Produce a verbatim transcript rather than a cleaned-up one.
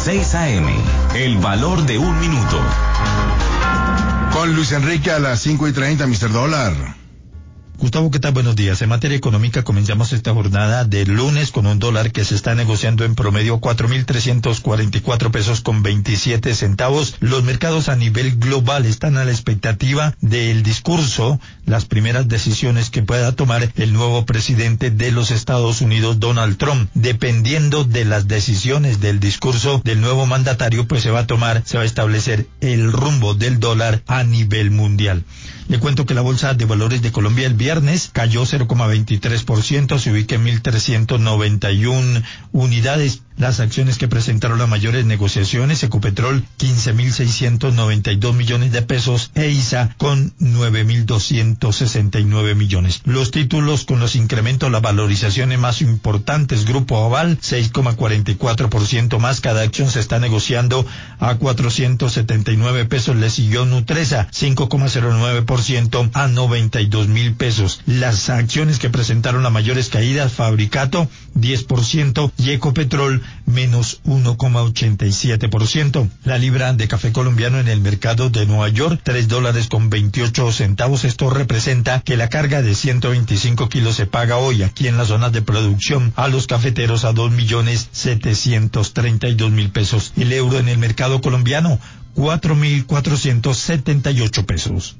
seis A M, el valor de un minuto. Con Luis Enrique a las cinco y treinta, mister Dólar. Gustavo, ¿qué tal? Buenos días. En materia económica comenzamos esta jornada de lunes con un dólar que se está negociando en promedio cuatro mil trescientos cuarenta y cuatro pesos con veintisiete centavos. Los mercados a nivel global están a la expectativa del discurso, las primeras decisiones que pueda tomar el nuevo presidente de los Estados Unidos, Donald Trump. Dependiendo de las decisiones del discurso del nuevo mandatario, pues se va a tomar, se va a establecer el rumbo del dólar a nivel mundial. Le cuento que la Bolsa de Valores de Colombia el viernes cayó cero coma veintitrés por ciento, se ubica en mil trescientos noventa y una unidades. Las acciones que presentaron las mayores negociaciones, Ecopetrol quince mil seiscientos noventa y dos millones de pesos e I S A con nueve mil doscientos sesenta y nueve millones. Los títulos con los incrementos, las valorizaciones más importantes, Grupo Aval seis coma cuarenta y cuatro por ciento más, cada acción se está negociando a cuatrocientos setenta y nueve pesos. Le siguió Nutresa cinco coma cero nueve por ciento a noventa y dos mil pesos. Las acciones que presentaron las mayores caídas, Fabricato diez por ciento y Ecopetrol menos uno coma ochenta y siete por ciento. La libra de café colombiano en el mercado de Nueva York, tres dólares con veintiocho centavos. Esto representa que la carga de ciento veinticinco kilos se paga hoy aquí en las zonas de producción a los cafeteros a dos millones setecientos treinta y dos mil pesos. El euro en el mercado colombiano, cuatro mil cuatrocientos setenta y ocho pesos.